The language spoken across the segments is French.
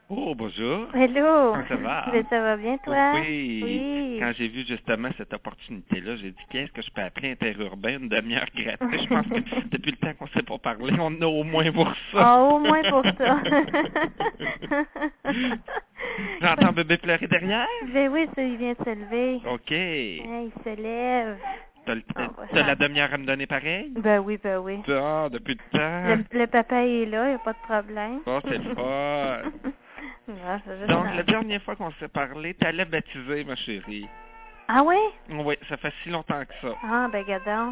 Oh, bonjour. Hello! Comment ça va? Mais ça va bien, toi? Oui. Oui. Quand j'ai vu justement cette opportunité-là, j'ai dit, qu'est-ce que je peux appeler interurbain une demi-heure gratuite? Je pense que depuis le temps qu'on ne s'est pas parlé, on en a au moins pour ça. Ah, au moins pour ça. J'entends bébé pleurer derrière? Ben oui, ça, il vient de se lever. OK. Hein, il se lève. T'as, On va t'as la chanter. demi-heure à me donner pareil? Ben oui, ben oui. Ah, depuis le temps. Le papa est là, il n'y a pas de problème. Oh, c'est le fun. Non, je vais juste Donc, la chanter. dernière fois qu'on s'est parlé, t'allais baptiser, ma chérie. Ah oui? Oui, ça fait si longtemps que ça. Ah, ben gadon.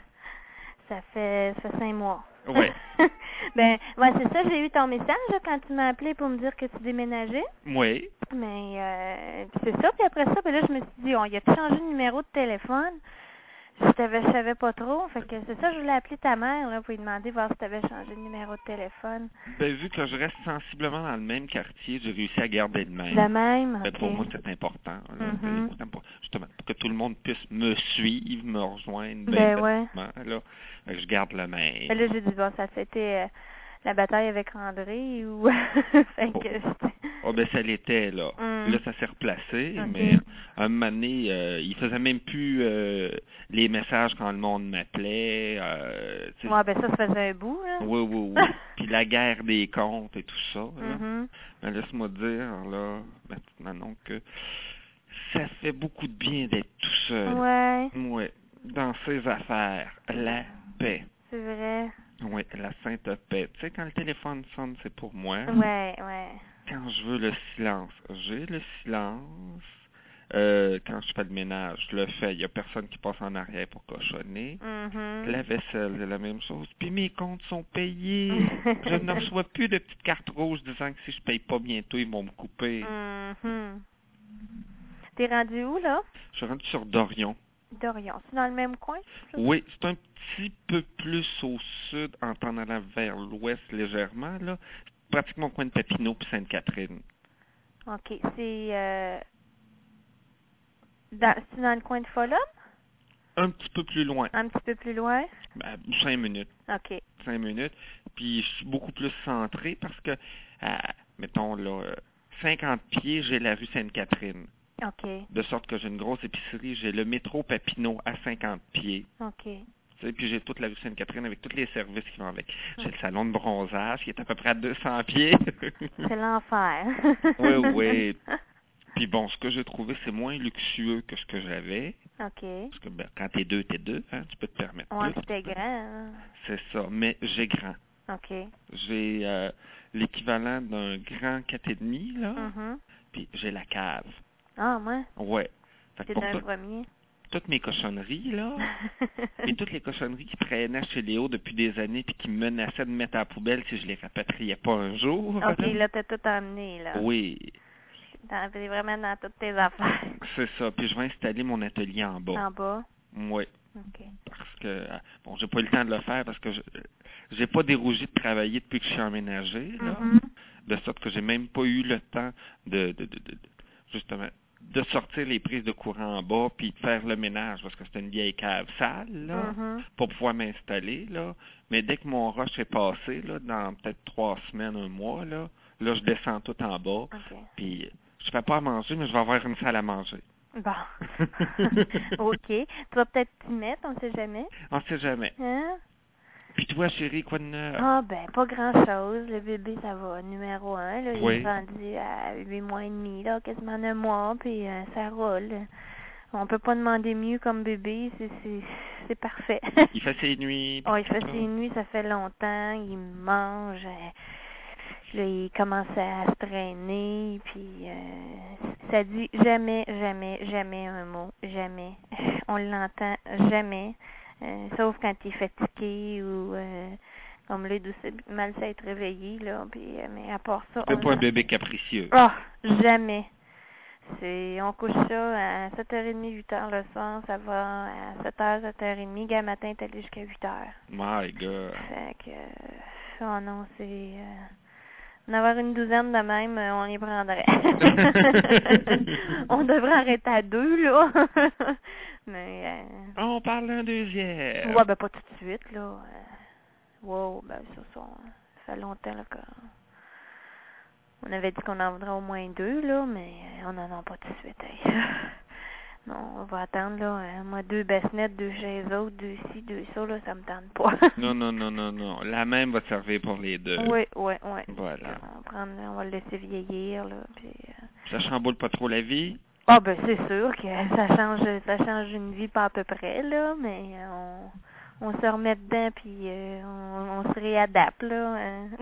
Ça fait 5 mois. Oui. Ben, ouais, c'est ça, j'ai eu ton message là, quand tu m'as appelé pour me dire que tu déménageais. Oui. Mais puis c'est ça, puis après ça, ben là, je me suis dit, on y a changé de numéro de téléphone. Je savais pas trop. Fait que c'est ça, je voulais appeler ta mère là, pour lui demander voir si tu avais changé de numéro de téléphone. Ben, vu que je reste sensiblement dans le même quartier, j'ai réussi à garder le même. Le même, Ben, ok. pour moi, c'est important. Là. C'est Mhm. important justement, pour que tout le monde puisse me suivre, me rejoindre Ben ouais. facilement. Là. Fait que je garde le même. Ben là, j'ai dit, bon, ça c'était la bataille avec André ou... fait que... Oh, ben, ça l'était, là. Mm. Là, ça s'est replacé, Ok. mais à un moment donné, il faisait même plus les messages quand le monde m'appelait. Tu sais, Ouais, ben ça faisait un bout, là. oui, oui, oui. Puis la guerre des comptes et tout ça, là. Mhm. Ben, laisse-moi dire, là, maintenant que ça fait beaucoup de bien d'être tout seul. Ouais. Oui. Dans ses affaires. La paix. C'est vrai. Oui, la sainte paix. Tu sais, quand le téléphone sonne, c'est pour moi. Ouais, ouais. Quand je veux le silence, j'ai le silence. Quand je fais le ménage, je le fais. Il n'y a personne qui passe en arrière pour cochonner. Mhm. La vaisselle, c'est la même chose. Puis mes comptes sont payés. Je ne reçois plus de petites cartes rouges disant que si je paye pas bientôt, ils vont me couper. Mhm. T'es rendu où, là? Je suis rendu sur Dorion. Dorion. C'est dans le même coin? Oui, c'est un petit peu plus au sud, en t'en allant vers l'ouest légèrement, là. Pratiquement au coin de Papineau puis Sainte-Catherine. OK. C'est dans le coin de Folum? Un petit peu plus loin. Un petit peu plus loin? Ben, 5 minutes. OK. 5 minutes. Puis je suis beaucoup plus centré parce que, mettons là, 50 pieds, j'ai la rue Sainte-Catherine. OK. De sorte que j'ai une grosse épicerie. J'ai le métro Papineau à 50 pieds. OK. Tu sais, puis j'ai toute la rue Sainte-Catherine avec tous les services qui vont avec. J'ai le salon de bronzage qui est à peu près à 200 pieds. C'est l'enfer. Oui, oui. Puis bon, ce que j'ai trouvé, c'est moins luxueux que ce que j'avais. OK. Parce que ben, quand t'es deux, hein, tu peux te permettre Ouais, plus. puis t'es grand. Hein? C'est ça. Mais j'ai grand. OK. J'ai l'équivalent d'un grand 4,5, là. Mhm. Puis j'ai la cave. Ah, moi? Ouais. Fait que T'es pour dans le premier. toutes mes cochonneries, là, et toutes les cochonneries qui traînaient chez Léo depuis des années puis qui me menaçaient de mettre à la poubelle si je les rapatriais pas un jour. OK, là, t'as tout emmené, là. Oui, T'es vraiment dans toutes tes affaires. c'est ça. Puis je vais installer mon atelier en bas. En bas? Oui. OK. Parce que, bon, j'ai pas eu le temps de le faire parce que j'ai pas dérougé de travailler depuis que je suis emménagé, là. Mhm. De sorte que j'ai même pas eu le temps justement, de sortir les prises de courant en bas puis de faire le ménage parce que c'était une vieille cave sale, là, Mhm. pour pouvoir m'installer, là. Mais dès que mon rush est passé, là, dans peut-être 3 semaines, un mois, là, je descends tout en bas. OK. Puis, je fais pas à manger, mais je vais avoir une salle à manger. Bon. OK. Tu vas peut-être t'y mettre, on sait jamais. On sait jamais. Hein? Puis toi, chérie, quoi de neuf? Ah, ben, pas grand-chose. Le bébé, ça va. Numéro 1, là, il Oui. est rendu à 8 mois et demi, là, quasiment 9 mois, puis ça roule. On peut pas demander mieux comme bébé, c'est parfait. Il fait ses nuits. Oh, il fait ses nuits, ça fait longtemps, il mange, là, il commence à se traîner, puis ça dit jamais, jamais, jamais un mot, jamais. On l'entend jamais, sauf quand il est fatigué ou comme là, il doit mal s'être réveillé, là, puis, mais à part ça, C'est on pas un bébé capricieux. oh, jamais. On couche ça à 7h30, 8h le soir, ça va à 7h, 7h30, gars, matin, t'es allé jusqu'à 8h. My God. Fait que, oh non, c'est, en avoir une douzaine de même, on y prendrait. On devrait arrêter à 2, là. Mais, On parle d'un deuxième. ouais, ben pas tout de suite, là. Wow, ben ça fait longtemps, là, que On avait dit qu'on en voudrait au moins 2, là, mais on n'en a pas tout de suite. Hey. Non, on va attendre, là. Moi, 2 bassinettes, 2 chez les autres, 2 ci, 2 ça, là, ça me tente pas. Non. La même va te servir pour les 2. Oui. Voilà. On va le laisser vieillir, là. Puis, Ça chamboule pas trop la vie? Ah, ben, c'est sûr que ça change une vie pas à peu près, là, mais on se remet dedans, puis on se réadapte, là.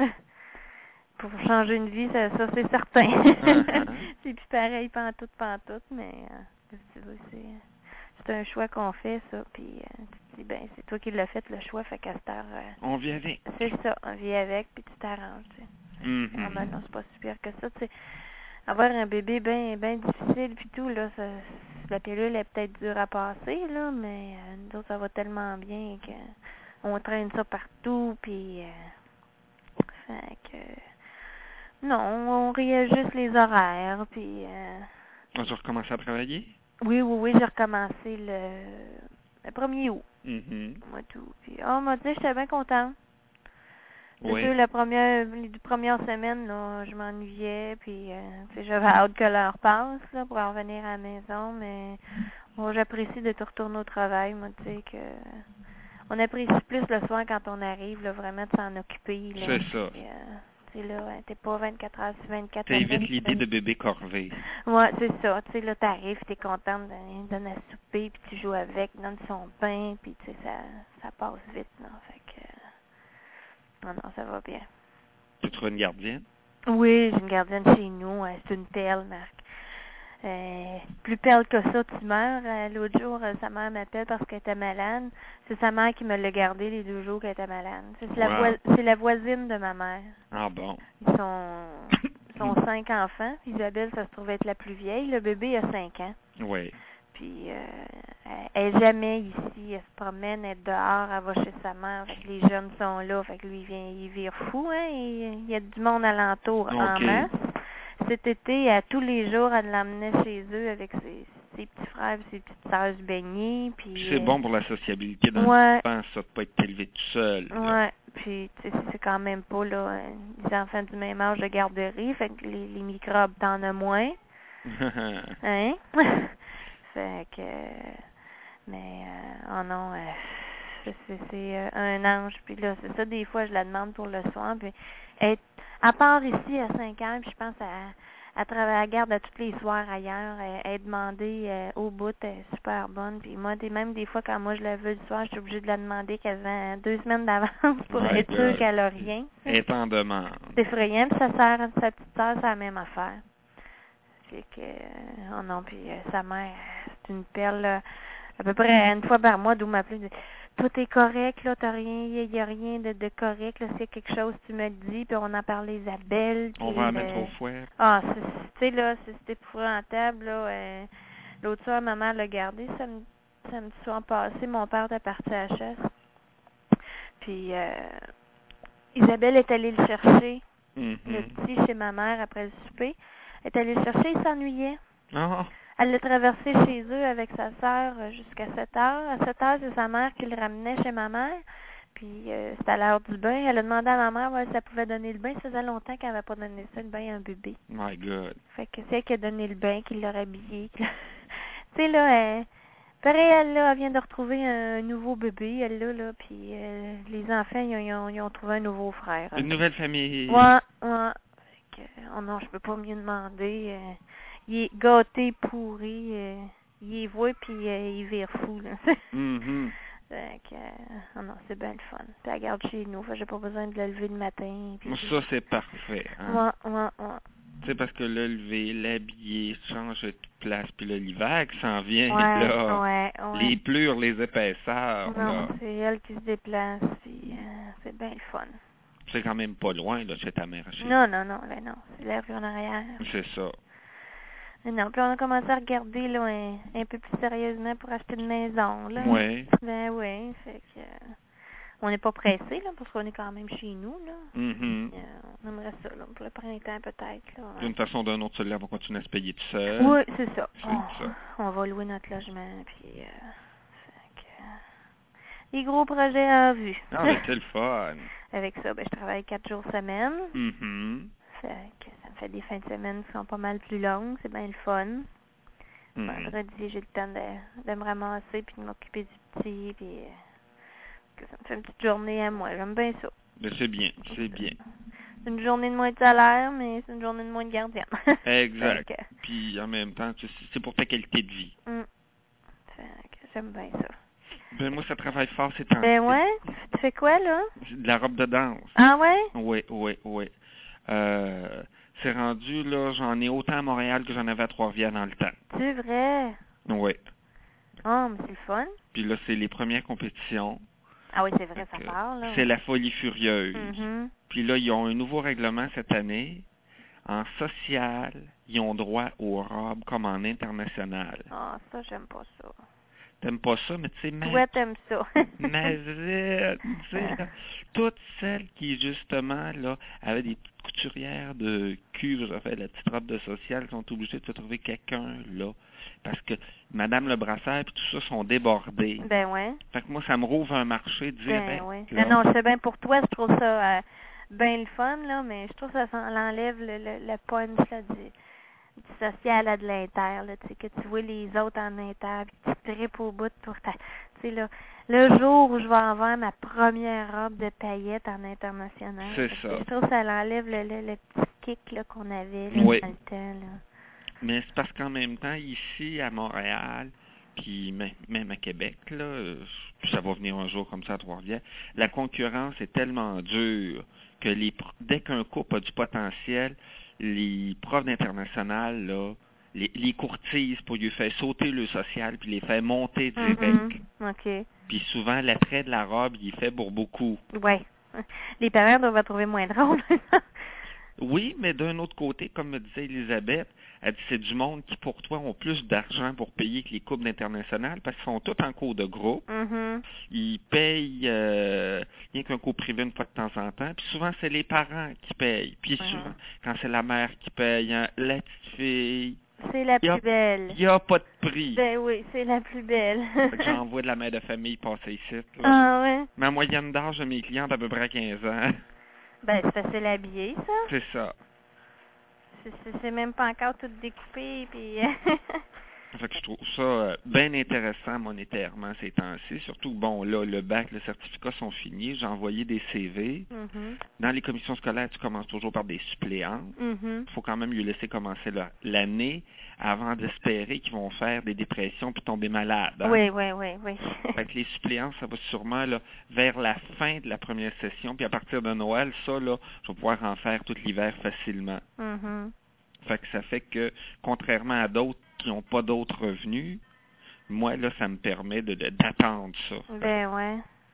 Pour changer une vie, ça c'est certain. C'est plus pareil pantoute, mais tu vois, c'est un choix qu'on fait, ça, puis tu te dis, ben, c'est toi qui l'as fait, le choix, fait qu'à cette heure... on vit avec. C'est ça, on vit avec, puis tu t'arranges, tu sais. Ah ben non, c'est pas si pire que ça, tu sais. Avoir un bébé bien difficile, puis tout, là, la pilule est peut-être dure à passer, là, mais nous autres, ça va tellement bien qu'on traîne ça partout, puis... fait que... Non, on réajuste les horaires, puis... On a recommencé à travailler? Oui, j'ai recommencé le 1er août. Moi, tout. Puis, m'a dit, j'étais bien contente. Oui. C'est sûr, les 2 premières semaines, là, je m'ennuyais, puis j'avais hâte que l'heure passe, là, pour en revenir à la maison, mais j'apprécie de te retourner au travail, moi, tu sais, que... On apprécie plus le soir quand on arrive, là, vraiment de s'en occuper, là. C'est ça. Puis, tu sais, là, t'es pas 24 heures sur 24. T'évites l'idée de bébé corvé. Ouais, c'est ça. Tu sais, là, t'arrives, t'es contente, il donne à souper, puis tu joues avec, donne son pain, puis tu sais, ça passe vite, là. Fait que... Non, ça va bien. Tu trouves une gardienne? Oui, j'ai une gardienne chez nous. C'est une perle, Marc. Plus perle que ça, tu meurs. L'autre jour, sa mère m'appelle parce qu'elle était malade. C'est sa mère qui me l'a gardée les 2 jours qu'elle était malade. C'est la voisine de ma mère. Ah bon? Ils sont 5 enfants. Isabelle, ça se trouve être la plus vieille. Le bébé a 5 ans. Oui. Puis, elle est jamais ici. Elle se promène, elle est dehors, elle va chez sa mère. Fait que les jeunes sont là. Fait que lui, il vire fou, hein. Il y a du monde alentour en masse. Cet été, tous les jours, elle l'emmenait chez eux avec ses petits frères et ses petites sœurs se baigner. Puis c'est bon pour la sociabilité d'un enfant, ça, de pas être élevé tout seul. Là. Ouais, puis tu sais, c'est quand même pas là des enfants du même âge de garderie, fait que les microbes t'en as moins. Hein? Fait que mais oh non, c'est un ange, puis là, c'est ça, des fois je la demande pour le soir, puis à part ici à 5 ans, puis je pense à travailler à la garde à tous les soirs ailleurs, elle est demandée au bout, elle est super bonne. Puis moi, même des fois, quand moi je la veux le soir, je suis obligée de la demander quasiment 2 semaines d'avance pour être sûre qu'elle a rien. Elle est en demande. C'est effrayant, puis sa petite sœur, c'est la même affaire. Fait que, oh non, puis sa mère, c'est une perle, là, à peu près une fois par mois, d'où m'appeler. Tout est correct, là, t'as rien, il y a rien de correct, là, c'est quelque chose, tu me le dis, puis on en parle Isabelle. On va la mettre au fouet. Ah, tu sais, là, c'est épouvantable, là. L'autre soir, ma mère l'a gardé, samedi soir passé, mon père était parti à la chasse. Puis, Isabelle est allée le chercher, le petit, chez ma mère, après le souper. Elle est allée le chercher, il s'ennuyait. Oh. Elle l'a traversé chez eux avec sa sœur jusqu'à 7 heures. À 7 heures, c'est sa mère qui le ramenait chez ma mère. Puis c'était à l'heure du bain. Elle a demandé à ma mère si elle pouvait donner le bain. Ça faisait longtemps qu'elle n'avait pas donné ça, le bain à un bébé. My God. Fait que c'est elle qui a donné le bain, qui l'a habillé. Tu sais, là, pareil, elle vient de retrouver un nouveau bébé, elle là, puis les enfants, ils ont trouvé un nouveau frère. Une nouvelle famille. Ouais. Fait que, oh non, je peux pas mieux demander. Il est gâté, pourri, il est voué, puis il vire fou, là. Fait que, oh non, c'est bien le fun. Puis elle garde chez nous, fait que j'ai pas besoin de le lever le matin. Puis... Ça, c'est parfait. Hein? Ouais. Tu sais, parce que le lever, l'habiller, changer de place, puis là, l'hiver qui s'en vient, ouais, là, ouais. les plures, les épaisseurs, non, là. c'est elle qui se déplace, puis c'est bien le fun. C'est quand même pas loin, là, chez ta mère. Non, c'est la rue en arrière. C'est ça. Non, puis on a commencé à regarder, là, un peu plus sérieusement pour acheter une maison, là. Oui. Ben oui, fait que... on n'est pas pressé, là, parce qu'on est quand même chez nous, là. On aimerait ça, là, pour le printemps, peut-être, là. D'une façon ou d'une autre, celui-là va continuer à se payer tout seul. Oui, c'est ça. C'est ça. On va louer notre logement, puis... fait que... des gros projets en vue. Ah, mais c'est le fun. Avec ça, ben, je travaille 4 jours semaine. Mm-hmm. Fait que ça me fait des fins de semaine qui sont pas mal plus longues. C'est bien le fun. Vendredi, j'ai le temps de me ramasser puis de m'occuper du petit. Puis que ça me fait une petite journée à moi. J'aime bien ça. Ben, c'est bien, c'est bien. C'est une journée de moins de salaire, mais c'est une journée de moins de gardienne. Exact. Puis en même temps, c'est pour ta qualité de vie. J'aime bien ça. Ben moi, ça travaille fort ces temps-ci. Ben ouais? Tu fais quoi, là? De la robe de danse. Ah ouais? Oui. C'est rendu, là, j'en ai autant à Montréal que j'en avais à Trois-Rivières dans le temps. C'est vrai? Oui. Oh, mais c'est le fun. Puis là, c'est les premières compétitions. Ah oui, c'est vrai, ça part, là. C'est la folie furieuse. Mm-hmm. Puis là, ils ont un nouveau règlement cette année. En social, ils ont droit aux robes comme en international. Ah, ça, j'aime pas ça. T'aimes pas ça, mais tu sais, Toi, t'aimes ça. mais tu sais, là, toutes celles qui, justement, là, avaient des petites couturières de cul, je fais la petite robe de social, sont obligées de se trouver quelqu'un, là. Parce que Madame Le Brasseur et tout ça sont débordés. Ben ouais. Fait que moi, ça me rouvre un marché direct. Ben ouais. Là. Non, je sais bien pour toi, je trouve ça bien le fun, là, mais je trouve que ça enlève le punch, là, du social à de l'inter, là, tu sais, que tu vois les autres en inter, puis tu tripes au bout pour ta... Tu sais, là, le jour où je vais avoir ma première robe de paillettes en international. C'est ça. Je trouve que ça enlève le petit kick, là, qu'on avait, là, Oui. dans le temps, là. Mais c'est parce qu'en même temps, ici, à Montréal, puis même à Québec, là, ça va venir un jour comme ça à Trois-Rivières, la concurrence est tellement dure que dès qu'un couple a du potentiel, les profs d'international, là, les courtisent pour lui faire sauter le social puis les faire monter direct. OK. Puis souvent, l'attrait de la robe, il est fait pour beaucoup. Ouais. Les parents doivent la trouver moins drôle. Oui, mais d'un autre côté, comme me disait Elisabeth, elle dit c'est du monde qui, pour toi, ont plus d'argent pour payer que les couples internationales parce qu'ils sont tous en cours de groupe. Ils payent rien qu'un cours privé une fois de temps en temps. Puis souvent, c'est les parents qui payent. Puis souvent, quand c'est la mère qui paye, hein, la petite fille... C'est la plus belle. Il n'y a pas de prix. Ben oui, c'est la plus belle. J'envoie de la mère de famille passer ici. Là. Ah ouais? Ma moyenne d'âge de mes clients est à peu près 15 ans. Ben, c'est facile à habiller, ça. C'est ça. C'est même pas encore tout découpé, puis... Fait que je trouve ça bien intéressant monétairement ces temps-ci. Surtout, bon, là, le bac, le certificat sont finis. J'ai envoyé des CV. Dans les commissions scolaires, tu commences toujours par des suppléants. Il faut quand même lui laisser commencer l'année avant d'espérer qu'ils vont faire des dépressions puis tomber malades. Hein? Oui. Fait que les suppléants, ça va sûrement là, vers la fin de la première session. Puis à partir de Noël, ça, là, je vais pouvoir en faire tout l'hiver facilement. Fait que ça fait que, contrairement à d'autres qui n'ont pas d'autres revenus, moi, là, ça me permet d'attendre ça. Ben ouais.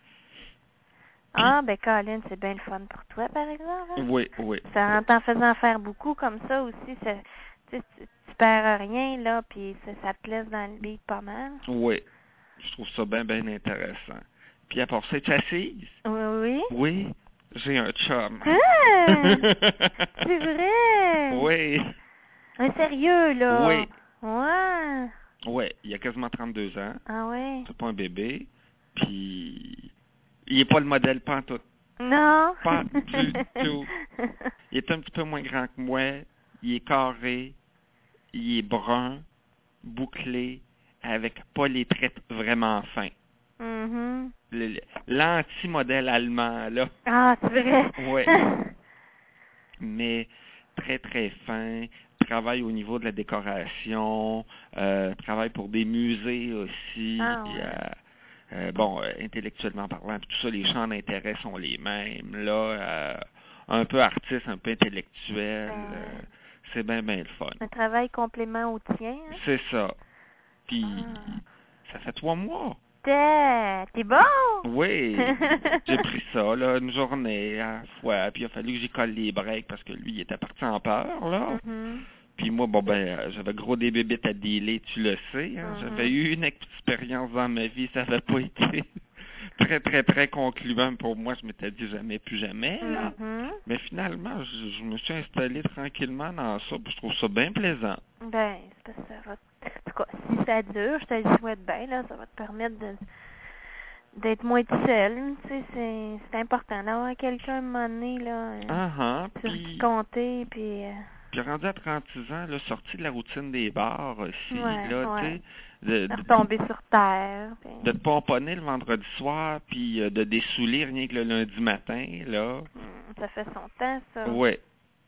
Ah, ben Colin, c'est bien le fun pour toi, par exemple. Hein? Oui. Ça, en t'en faisant faire beaucoup comme ça aussi, ça, tu perds rien, là, puis ça te laisse dans le beat pas mal. Oui. Je trouve ça bien intéressant. Puis à part ça, tu es assise? Oui. Oui. J'ai un chum. Ah! C'est vrai? Oui. Un sérieux, là? Oui. Ouais. Oui, il a quasiment 32 ans. Ah ouais? C'est pas un bébé. Puis, il est pas le modèle pantoute. Non? Pas du tout. Il est un petit peu moins grand que moi. Il est carré. Il est brun, bouclé, avec pas les traits vraiment fins. L'anti-modèle allemand, là. Ah, c'est vrai? Oui. Mais très fin, travaille au niveau de la décoration, travaille pour des musées aussi. Intellectuellement parlant, puis tout ça, les champs d'intérêt sont les mêmes. Là, un peu artiste, un peu intellectuel. C'est bien le fun. Un travail complément au tien. Hein? C'est ça. Puis, ça fait 3 mois. T'es bon? Oui, j'ai pris ça, là, une journée à la fois, puis il a fallu que j'y colle les breaks parce que lui, il était parti en peur, là. Puis moi, j'avais gros des bébites à dealer, tu le sais. Hein? J'avais eu une expérience dans ma vie, ça n'avait pas été très concluant pour moi. Je m'étais dit jamais, plus jamais, là. Mais finalement, je me suis installé tranquillement dans ça, puis je trouve ça bien plaisant. Ben, c'est parce que ça va... En tout cas, si ça dure, je te le souhaite bien, là, ça va te permettre d'être moins tout seul. Tu sais, c'est important d'avoir quelqu'un à un moment donné, là, sur qui compter, puis Puis rendu à 36 ans, là, sorti de la routine des bars aussi, Ouais, là, ouais. tu sais, de retomber sur terre. Puis... de te pomponner le vendredi soir, puis de dessouler rien que le lundi matin, là. Ça fait son temps, ça. Ouais.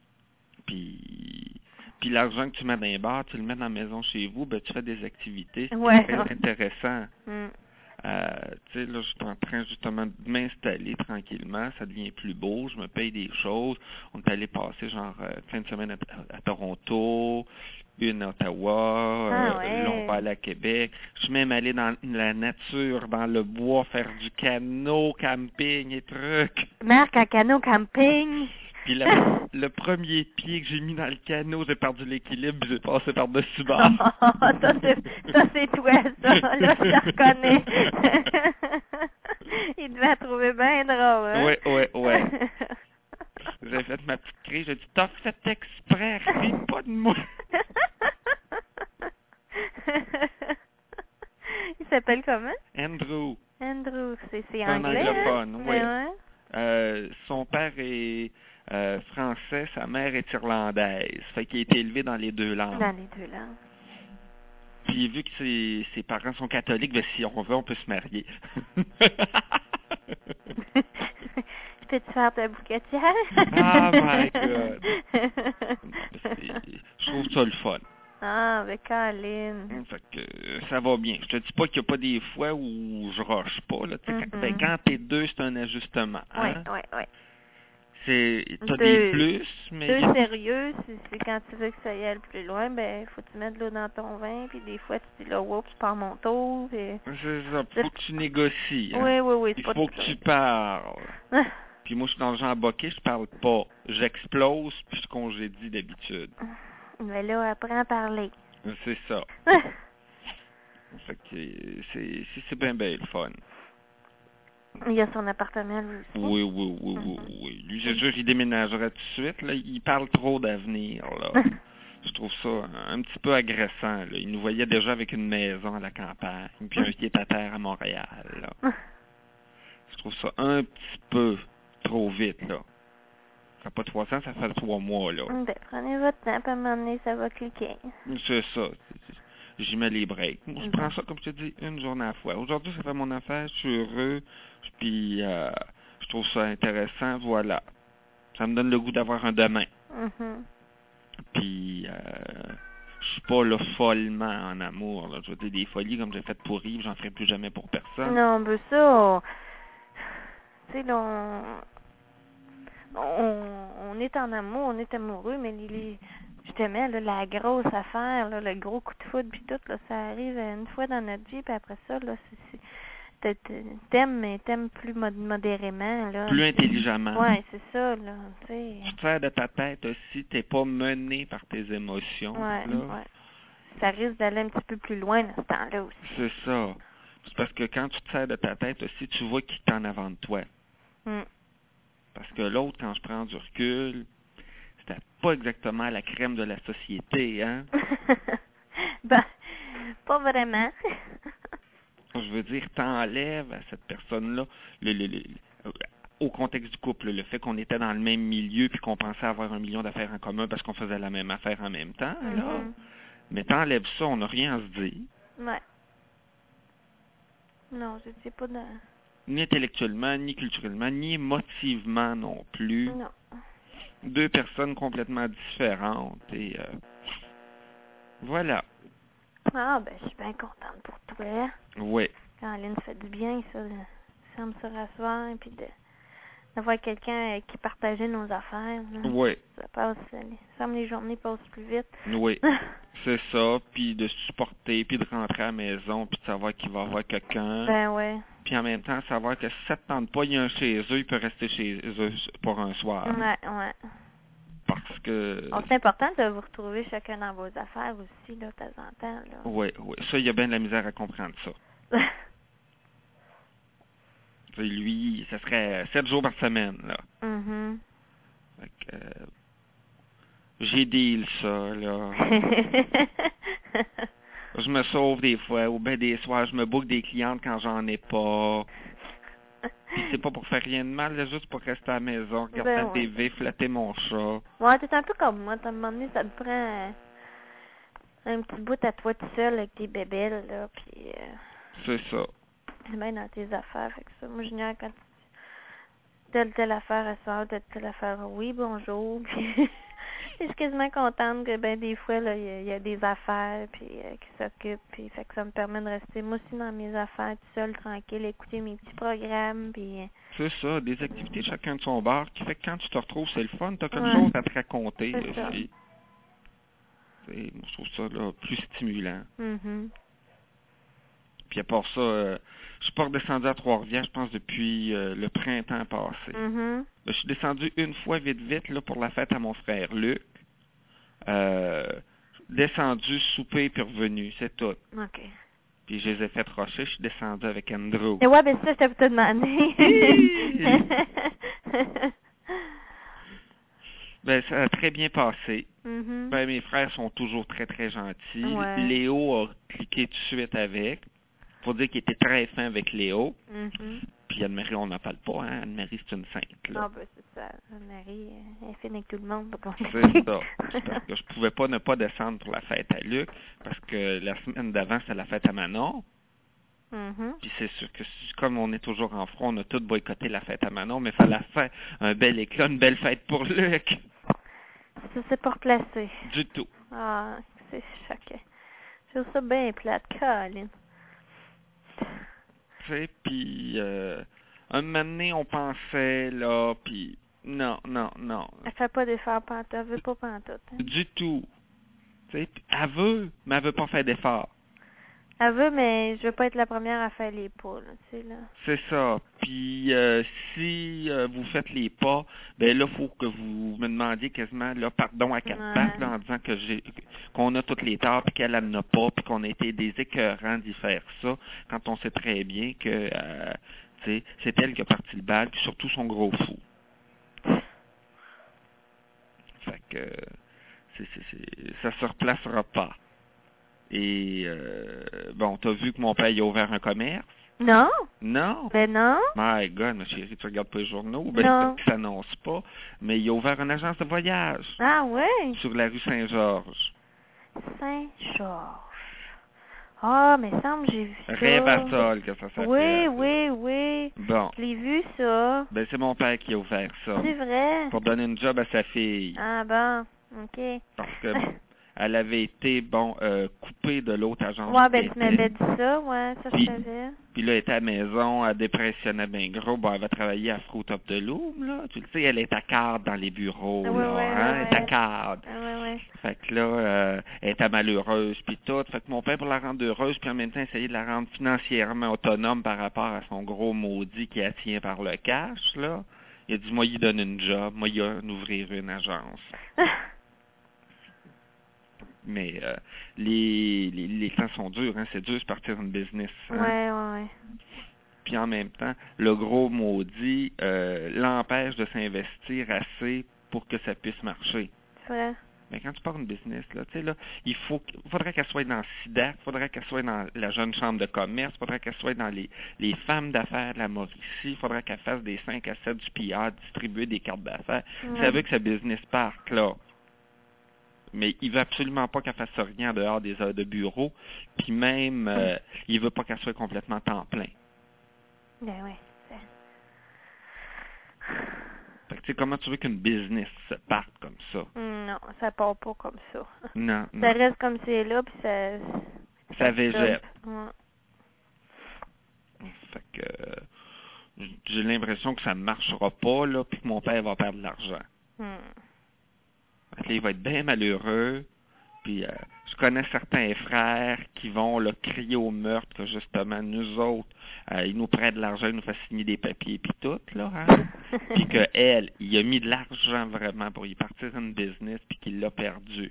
Puis l'argent que tu mets dans les bars, tu le mets dans la maison chez vous, ben tu fais des activités. Ouais. C'est très intéressant. Mm. Tu sais, là, je suis en train justement de m'installer tranquillement, ça devient plus beau, je me paye des choses. On est allé passer genre fin de semaine à Toronto, une à Ottawa, là on va aller à Québec. Je suis même allé dans la nature, dans le bois, faire du canot, camping et trucs. Marc, un canot camping. Puis le premier pied que j'ai mis dans le canot, j'ai perdu l'équilibre, j'ai passé par-dessus bord. ça c'est toi, ça. Là, je te reconnais. Il devait la trouver bien drôle, hein? Ouais. J'ai fait ma petite crise, j'ai dit, t'as fait exprès, ris pas de moi. Il s'appelle comment? Andrew. C'est un anglais, anglophone, hein? oui. Ouais. Son père est français, sa mère est irlandaise. Fait qu'il a été élevé dans les deux langues. Dans les deux langues. Puis vu que ses parents sont catholiques, ben, si on veut, on peut se marier. Peux-tu faire ta bouquetière? Oh my God! Je trouve ça le fun. Ah, ben Colin. Fait que ça va bien. Je te dis pas qu'il n'y a pas des fois où je rush pas. Là. Quand t'es deux, c'est un ajustement. Hein? Oui. T'as des plus, mais... Deux sérieux, c'est quand tu veux que ça y aille plus loin, ben faut que tu mettes de l'eau dans ton vin, puis des fois tu dis là, oups, je pars mon tour. Puis... C'est ça, faut que tu négocies. Hein? Oui. Il faut que tu parles. Puis moi, je suis dans le genre boqué, je parle pas. J'explose, puis je congédie d'habitude. Mais là, apprends à parler. C'est ça. Fait que c'est bien le fun. Il a son appartement, lui aussi. Oui. Lui, c'est sûr qu'il déménagerait tout de suite. Là. Il parle trop d'avenir, là. Je trouve ça un petit peu agressant, là. Il nous voyait déjà avec une maison à la campagne, puis un pied-à-terre à Montréal, là. Je trouve ça un petit peu trop vite, là. Ça fait pas 3 ans, ça fait 3 mois, là. Ben, prenez votre temps, puis à un moment donné, ça va cliquer. C'est ça. J'y mets les breaks. Moi, je prends ça, comme je te dis, une journée à la fois. Aujourd'hui, ça fait mon affaire, je suis heureux, puis je trouve ça intéressant, voilà. Ça me donne le goût d'avoir un demain. Puis, je suis pas là follement en amour, là. Je veux dire, des folies comme j'ai fait pour Yves, j'en ferai plus jamais pour personne. Non, ben ça, tu sais, là, on est en amour, on est amoureux, mais justement, là, la grosse affaire, là, le gros coup de foudre, puis tout, là, ça arrive une fois dans notre vie, puis après ça, là, t'aimes, mais t'aimes plus modérément, là. Plus intelligemment. Ouais, c'est ça, là, tu sais. Tu te sers de ta tête aussi, t'es pas mené par tes émotions. Ouais. Ça risque d'aller un petit peu plus loin dans ce temps-là aussi. C'est ça. C'est parce que quand tu te sers de ta tête aussi, tu vois qui est en avant de toi. Parce que l'autre, quand je prends du recul, c'était pas exactement la crème de la société, hein? Ben, pas vraiment. Je veux dire, t'enlèves à cette personne-là au contexte du couple, le fait qu'on était dans le même milieu puis qu'on pensait avoir 1 million d'affaires en commun parce qu'on faisait la même affaire en même temps, là. Mais t'enlèves ça, on n'a rien à se dire. Ouais. Non, je sais pas de... Ni intellectuellement, ni culturellement, ni émotivement non plus. Non. 2 personnes complètement différentes et voilà. Ah, ben, je suis bien contente pour toi. Oui. Quand Aline fait du bien, ça me se rasseoir, puis d'avoir quelqu'un qui partageait nos affaires. Là. Oui. Les journées passent plus vite. Oui. C'est ça, puis de supporter, puis de rentrer à la maison, puis de savoir qu'il va y avoir quelqu'un. Ben ouais. Puis en même temps, savoir que si ça ne tente pas, il y a un chez eux, il peut rester chez eux pour un soir. Ouais. Parce que... C'est important de vous retrouver chacun dans vos affaires aussi, là, de temps en temps. Là. Oui. Ça, il y a bien de la misère à comprendre ça. Lui, ça serait 7 jours par semaine, là. Fait que, j'ai deal ça, là. Je me sauve des fois, ou bien des soirs, je me boucle des clientes quand j'en ai pas. Puis c'est pas pour faire rien de mal, là, juste pour rester à la maison, regarder la TV, flatter mon chat. Ouais, t'es un peu comme moi. À un moment donné, ça te prend un petit bout à toi tout seul avec tes bébelles, là, puis... C'est ça. C'est bien dans tes affaires, fait que ça. Moi, Junior, quand telle affaire, elle sort, telle affaire, oui, bonjour, puis... Je suis quasiment contente que, ben, des fois, là, il y a des affaires, puis qui s'occupent, puis fait que ça me permet de rester, moi aussi, dans mes affaires, tout seul, tranquille, écouter mes petits programmes, puis... C'est ça, des activités chacun de son bar, qui fait que quand tu te retrouves, c'est le fun, t'as quelque chose à te raconter aussi. Moi, je trouve ça, là, plus stimulant. Puis à part ça, je suis pas redescendu à Trois-Rivières, je pense, depuis le printemps passé. Je suis descendu une fois vite, là, pour la fête à mon frère Luc. Descendu, souper, puis revenu, c'est tout. OK. Puis je les ai fait rocher, je suis descendu avec Andrew. Et ouais, ben ça, je t'avais tout demandé. Ben, ça a très bien passé. Ben, mes frères sont toujours très, très gentils. Ouais. Léo a cliqué tout de suite avec. Faut dire qu'il était très fin avec Léo. Puis Anne-Marie, on n'en parle pas, hein. Anne-Marie, c'est une sainte, là. Ah, ben c'est ça. Anne-Marie, elle est fine avec tout le monde. C'est ça. C'est parce que je pouvais pas ne pas descendre pour la fête à Luc, parce que la semaine d'avant, c'était la fête à Manon. Puis c'est sûr que comme on est toujours en front, on a tous boycotté la fête à Manon, mais il fallait faire un bel éclat, une belle fête pour Luc. Ça, c'est pas replacé. Du tout. Ah, c'est choquant. Je trouve ça bien plate, Colin. Tu sais, puis un moment donné, on pensait, là, puis non. Elle fait pas d'efforts pantoute, elle veut pas pantoute. Hein? Du tout. Tu sais, elle veut, mais elle veut pas faire d'efforts. Elle veut, mais je veux pas être la première à faire les pas, là, tu sais, là. C'est ça. Puis si vous faites les pas, ben là, faut que vous me demandiez quasiment là, pardon à quatre pattes, là, en disant que qu'on a toutes les torts, puis qu'elle en a pas, puis qu'on a été des écœurants d'y faire ça, quand on sait très bien que tu sais, c'est elle qui a parti le bal, puis surtout son gros fou. Fait que ça se replacera pas. Et bon, t'as vu que mon père il a ouvert un commerce? Non? Non. Ben non. My God, ma chérie, tu regardes pas les journaux? Ben non. Ça s'annonce pas. Mais il a ouvert une agence de voyage. Ah ouais? Sur la rue Saint-Georges. Saint-Georges. Ah, mais semble j'ai vu ça. Rêve-à-Sol, que ça s'appelle. Oui. Bon. Je l'ai vu, ça. Ben, c'est mon père qui a ouvert ça. C'est vrai? Pour donner une job à sa fille. Ah bon, OK. Parce que elle avait été, coupée de l'autre agence. Ouais, ben tu m'avais dit ça, ouais, ça je savais. Puis là, elle était à la maison, elle dépressionnait bien gros. Bon, elle va travailler à Fruit Top de Loom, là. Tu le sais, elle est à cadre dans les bureaux, là, Elle est à cadre. Ouais. Fait que là, elle était malheureuse, puis tout. Fait que mon père, pour la rendre heureuse, puis en même temps, essayer de la rendre financièrement autonome par rapport à son gros maudit qui la tient par le cash, là. Il a dit, moi, il donne une job, moi, il va ouvrir une agence. Mais les temps sont durs, hein. C'est dur de partir une business. Hein? Ouais. Puis en même temps, le gros maudit l'empêche de s'investir assez pour que ça puisse marcher. C'est vrai. Mais quand tu pars une business, là, tu sais, là, faudrait qu'elle soit dans SIDAC, faudrait qu'elle soit dans la jeune chambre de commerce, faudrait qu'elle soit dans les femmes d'affaires de la Mauricie, faudrait qu'elle fasse des 5 à 7 du PR, distribuer des cartes d'affaires. Ça veut que sa business parte, là. Mais il veut absolument pas qu'elle fasse rien en dehors des heures de bureau. Puis même, il veut pas qu'elle soit complètement temps plein. Ben oui. Fait que tu sais, comment tu veux qu'une business se parte comme ça? Non, ça part pas comme ça. Non. Ça reste comme c'est là, puis ça végète. Ouais. Fait que j'ai l'impression que ça ne marchera pas, là, puis que mon père va perdre de l'argent. Fait que là, il va être bien malheureux. Puis je connais certains frères qui vont là, crier au meurtre que justement nous autres, ils nous prêtent de l'argent, ils nous font signer des papiers puis tout, là, hein? Puis que elle, il a mis de l'argent vraiment pour y partir une business puis qu'il l'a perdu.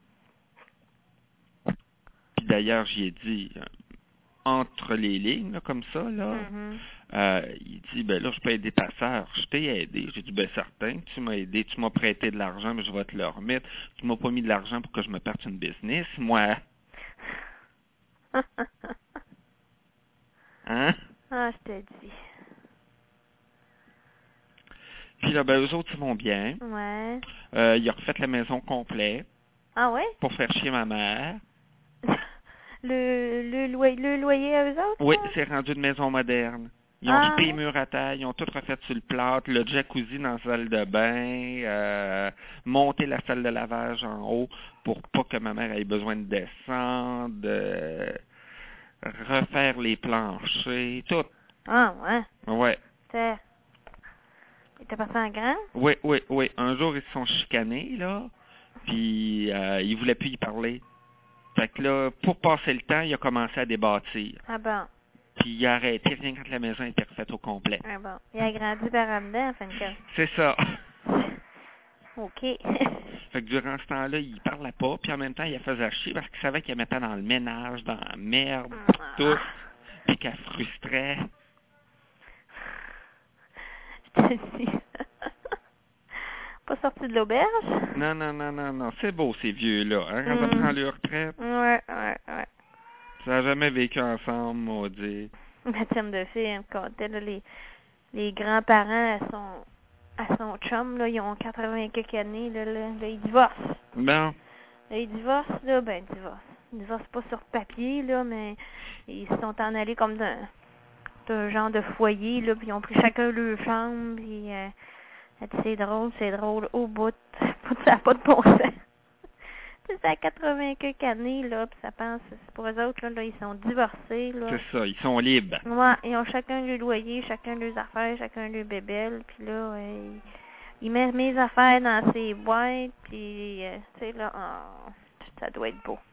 Puis d'ailleurs, j'y ai dit entre les lignes, là, comme ça, là, il dit, ben là, je peux aider ta sœur. Je t'ai aidé. J'ai dit, ben certain, tu m'as aidé, tu m'as prêté de l'argent, mais je vais te le remettre. Tu m'as pas mis de l'argent pour que je me parte une business, moi. Hein? Ah, je te dis. Puis là, eux autres, ils vont bien. Ouais. Ils ont refait la maison complète. Ah ouais? Pour faire chier ma mère. Le loyer à eux autres? Oui, là? c'est rendu une maison moderne. Ils ont jeté les murs à taille, ils ont tout refait sur le plâtre, le jacuzzi dans la salle de bain, monté la salle de lavage en haut pour pas que ma mère ait besoin de descendre, refaire les planchers, tout. Ah ouais. Ouais. T'es passé en grand? Oui. Un jour, ils se sont chicanés, là, puis ils voulaient plus y parler. Fait que là, pour passer le temps, il a commencé à débâtir. Ah bon. Puis il a arrêté rien quand la maison était refaite au complet. Ah bon. Il a grandi par en dedans, en fin de compte. C'est ça. OK. Fait que durant ce temps-là, il parlait pas, puis en même temps, il la faisait chier parce qu'il savait qu'elle mettait dans le ménage, dans la merde, tout, puis qu'elle frustrait. Je te dis. Pas sorti de l'auberge? Non. C'est beau, ces vieux-là, hein, quand ça prend leur retraite. Ouais. Ça n'a jamais vécu ensemble, maudit. Baptême de fille, elle me contait, là, les grands-parents à son chum, là, ils ont 80 quelques années, là, ils divorcent. Bon. Là, ils divorcent, là, ils divorcent pas sur papier, là, mais ils se sont en allés comme d'un genre de foyer, là, puis ils ont pris chacun leur chambre, puis elle dit, c'est drôle, au bout, ça n'a pas de bon sens. C'est à 80 quelques années, là, puis ça pense, pour eux autres, là, ils sont divorcés, là. C'est ça, ils sont libres. Ouais, ils ont chacun leur loyer, chacun leurs affaires, chacun leur bébelle, puis là, ils mettent mes affaires dans ses boîtes, puis, tu sais, là, ça doit être beau.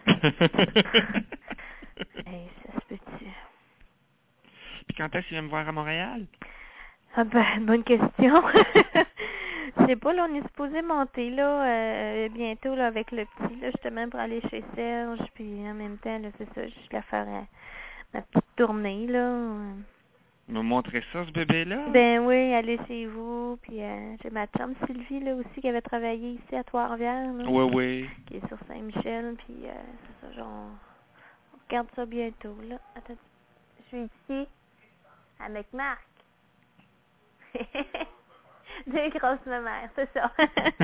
Hey, ça se peut-tu? Puis quand est-ce qu'il vient me voir à Montréal? Ah ben, bonne question. Je sais pas, là, on est supposé monter, là, bientôt, là, avec le petit, là, justement, pour aller chez Serge, puis en même temps, là, c'est ça, je vais faire ma petite tournée, là. Me montrer ça, ce bébé-là? Ben oui, aller chez vous, puis j'ai ma chum Sylvie, là, aussi, qui avait travaillé ici à Trois-Rivières, là. Oui. Qui est sur Saint-Michel, puis c'est ça, genre, on regarde ça bientôt, là. Attends, je suis ici, avec Marc. Deux grosses mamères, c'est ça.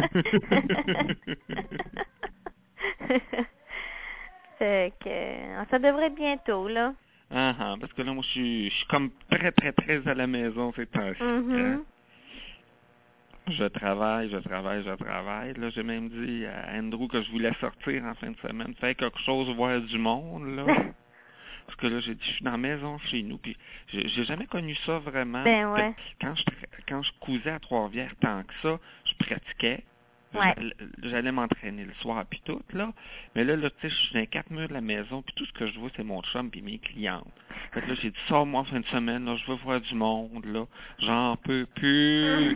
Fait que ça devrait être bientôt, là. Parce que là, moi, je suis comme très à la maison ces temps-ci. Hein? Je travaille. Là, j'ai même dit à Andrew que je voulais sortir en fin de semaine, faire quelque chose, voir du monde, là. Parce que là, j'ai dit, je suis dans la maison chez nous, puis j'ai jamais connu ça vraiment. Ben ouais. Quand je cousais à Trois-Rivières tant que ça, je pratiquais. Ouais. J'allais m'entraîner le soir puis tout, là. Mais là, tu sais, je suis dans les 4 murs de la maison, puis tout ce que je vois, c'est mon chum puis mes clientes. Fait que là, j'ai dit, sors-moi en fin de semaine, là, je veux voir du monde, là. J'en peux plus.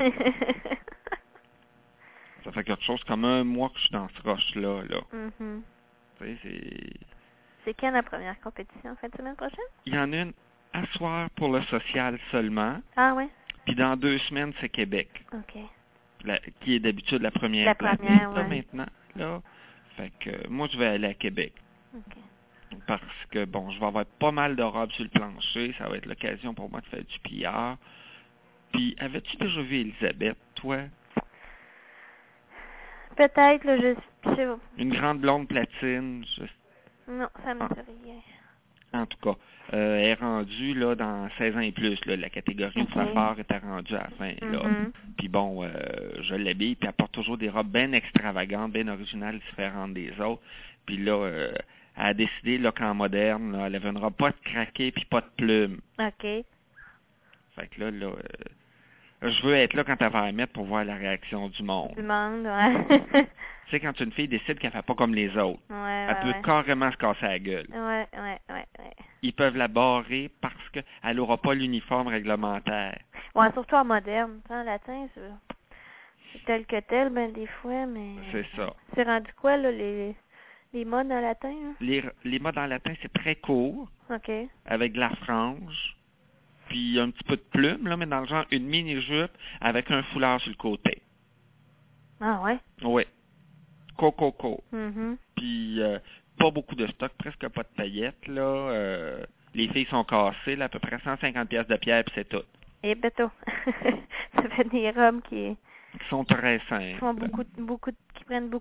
Ça fait quelque chose comme un mois que je suis dans ce rush-là, là. Tu sais, C'est quand la première compétition, fin de semaine prochaine? Il y en a une à soir pour le social seulement. Ah ouais? Puis dans 2 semaines, c'est Québec. OK. Qui est d'habitude la première. La première, là, ouais. maintenant, là. Fait que moi, je vais aller à Québec. OK. Parce que, bon, je vais avoir pas mal de robes sur le plancher. Ça va être l'occasion pour moi de faire du pillard. Puis, avais-tu déjà vu Elisabeth, toi? Peut-être, là, je sais pas. Une grande blonde platine. Non, ça me dit rien. En tout cas, elle est rendue là, dans 16 ans et plus, là, la catégorie où sa part était rendue à la fin. Là. Puis bon, je l'habille, puis elle porte toujours des robes bien extravagantes, bien originales, différentes des autres. Puis là, elle a décidé là, qu'en moderne, là, elle avait une robe pas de craqué puis pas de plumes. OK. Fait que là, je veux être là quand elle va la mettre pour voir la réaction du monde. Du monde, ouais. Tu sais, quand une fille décide qu'elle fait pas comme les autres, elle peut carrément se casser la gueule. Ouais. Ils peuvent la barrer parce qu'elle n'aura pas l'uniforme réglementaire. Ouais, surtout en moderne. En latin, c'est tel que tel, ben des fois, mais... C'est ça. C'est rendu quoi, là, les modes en latin? Hein? Les modes en latin, c'est très court. OK. Avec de la frange. Puis un petit peu de plume, là, mais dans le genre une mini-jupe avec un foulard sur le côté. Ah ouais? Oui. Coco. Mm-hmm. Puis pas beaucoup de stock, presque pas de paillettes, là. Les filles sont cassées, là, à peu près 150 pièces de pierre, puis c'est tout. Et béto. Ça fait des robes qui sont très font simples. qui prennent beaucoup